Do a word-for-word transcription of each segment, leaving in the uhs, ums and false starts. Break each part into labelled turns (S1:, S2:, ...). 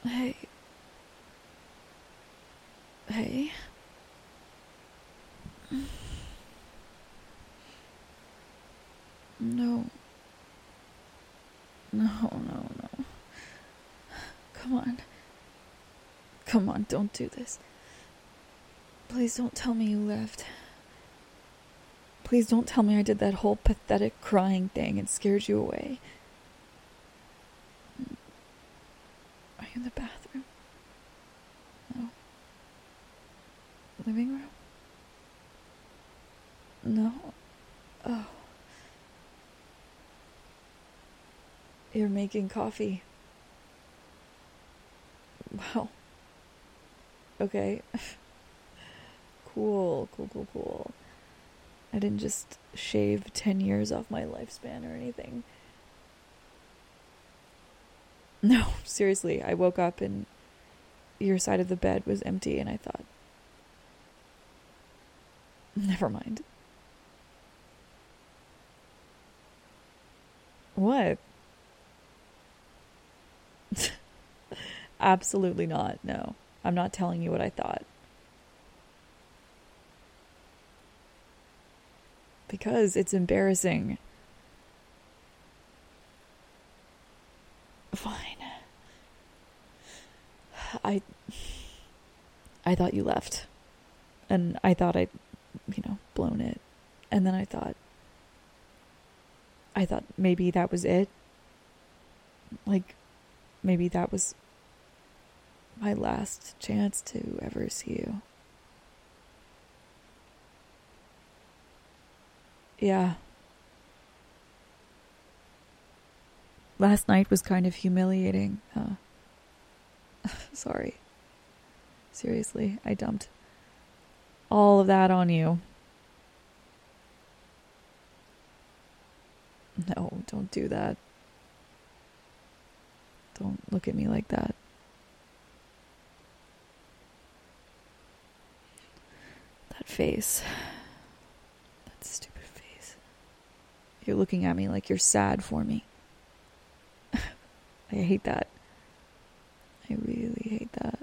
S1: Hey. Hey. No. No, no, no. Come on. Come on, don't do this. Please don't tell me you left. Please don't tell me I did that whole pathetic crying thing and scared you away. Are you in the bathroom? No. Living room? No. Oh. You're making coffee. Wow. Okay. Cool, cool, cool, cool. I didn't just shave ten years off my lifespan or anything. No, seriously, I woke up and your side of the bed was empty and I thought, never mind. What? Absolutely not, no. I'm not telling you what I thought. Because it's embarrassing. Fine. I I thought you left. And I thought I'd, you know, blown it. And then I thought I thought maybe that was it. Like maybe that was my last chance to ever see you. Yeah. Last night was kind of humiliating, huh? Sorry. Seriously, I dumped all of that on you. No, don't do that. Don't look at me like that. That face. That stupid face. You're looking at me like you're sad for me. I hate that. I really hate that.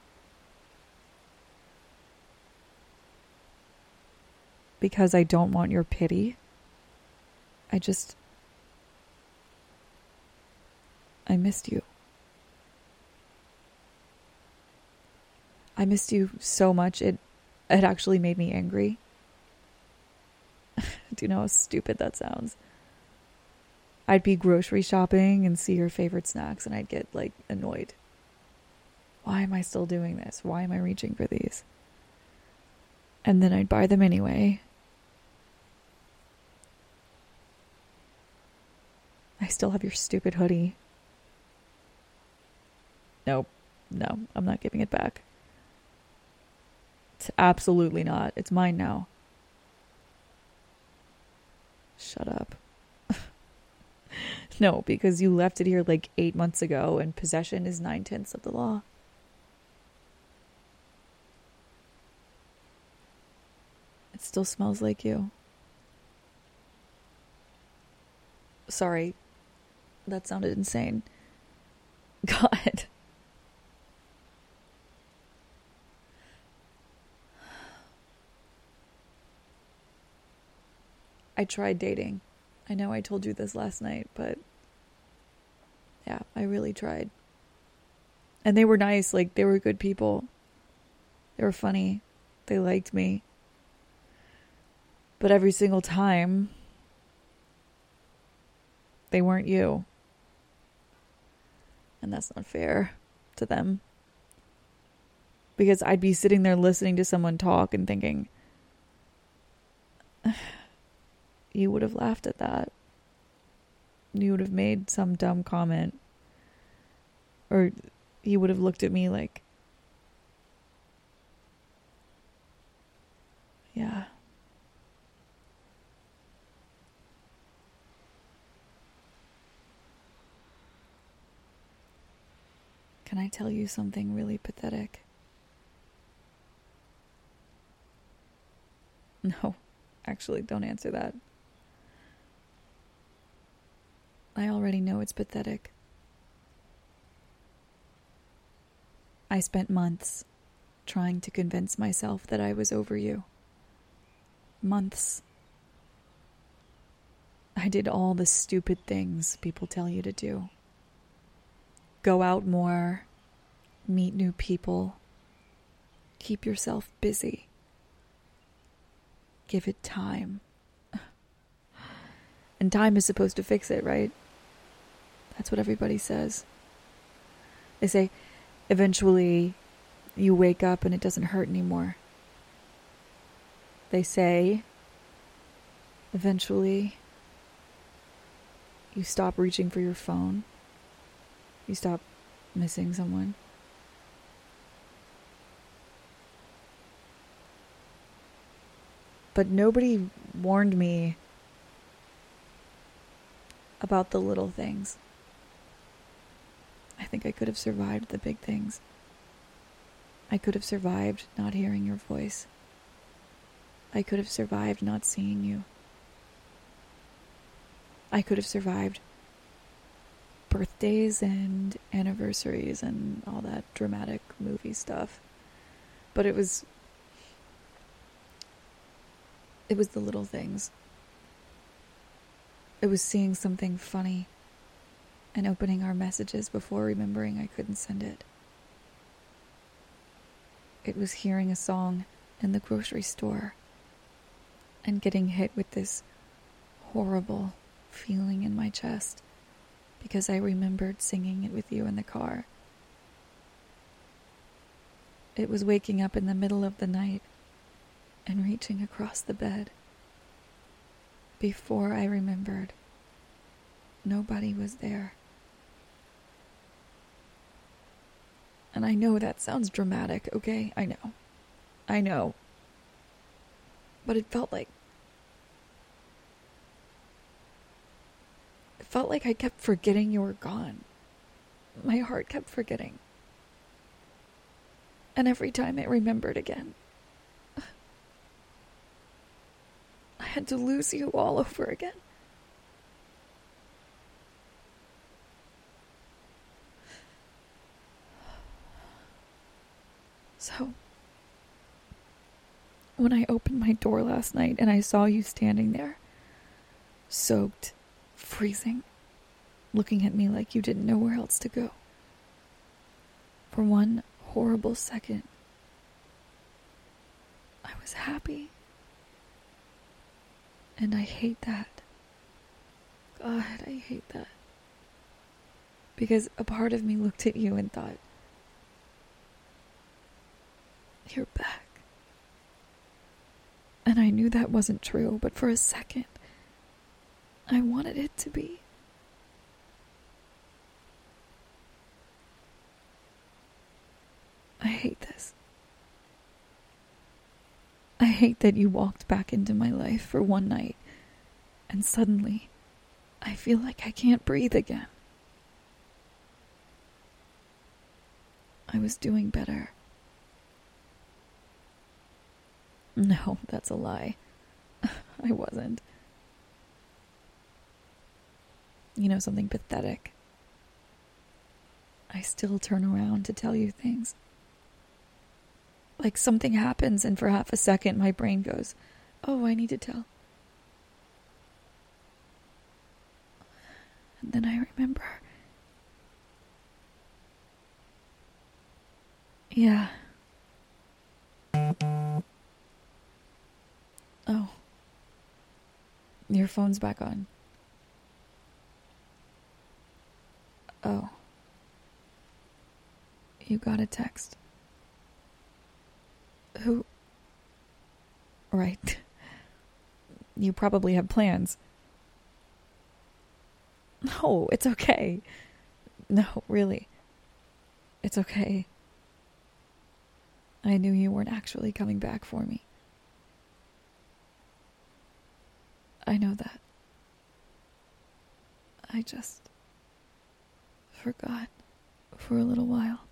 S1: Because I don't want your pity. I just... I missed you. I missed you so much, it, it actually made me angry. Do you know how stupid that sounds? I'd be grocery shopping and see your favorite snacks and I'd get, like, annoyed. Why am I still doing this? Why am I reaching for these? And then I'd buy them anyway. I still have your stupid hoodie. Nope. No, I'm not giving it back. It's absolutely not. It's mine now. Shut up. No, because you left it here like eight months ago and possession is nine-tenths of the law. It still smells like you. Sorry. That sounded insane. God. I tried dating. I know I told you this last night, but yeah, I really tried. And they were nice, like they were good people. They were funny. They liked me. But every single time, they weren't you. And that's not fair to them. Because I'd be sitting there listening to someone talk and thinking, you would have laughed at that. You would have made some dumb comment. Or you would have looked at me like, yeah. Can I tell you something really pathetic? No, actually, don't answer that. I already know it's pathetic. I spent months trying to convince myself that I was over you. Months. I did all the stupid things people tell you to do. Go out more, meet new people, keep yourself busy. Give it time. And time is supposed to fix it, right? That's what everybody says. They say, eventually, you wake up and it doesn't hurt anymore. They say, eventually, you stop reaching for your phone. You stop missing someone. But nobody warned me about the little things. I think I could have survived the big things. I could have survived not hearing your voice. I could have survived not seeing you. I could have survived birthdays and anniversaries and all that dramatic movie stuff. But it was it was the little things. It was seeing something funny and opening our messages before remembering I couldn't send it. It was hearing a song in the grocery store and getting hit with this horrible feeling in my chest because I remembered singing it with you in the car. It was waking up in the middle of the night and reaching across the bed. Before I remembered, nobody was there. And I know that sounds dramatic, okay? I know. I know. But it felt like... It felt like I kept forgetting you were gone. My heart kept forgetting. And every time it remembered again, I had to lose you all over again. So, when I opened my door last night and I saw you standing there, soaked, freezing, looking at me like you didn't know where else to go, for one horrible second, I was happy. And I hate that. God, I hate that. Because a part of me looked at you and thought, you're back. And I knew that wasn't true, but for a second, I wanted it to be. I hate this. I hate that you walked back into my life for one night, and suddenly, I feel like I can't breathe again. I was doing better. No, that's a lie. I wasn't. You know something pathetic? I still turn around to tell you things. Like something happens and for half a second my brain goes, oh, I need to tell. And then I remember. Yeah. Oh. Your phone's back on. Oh. You got a text. Who? Right. You probably have plans. No, it's okay. No, really. It's okay. I knew you weren't actually coming back for me. I know that. I just forgot for a little while.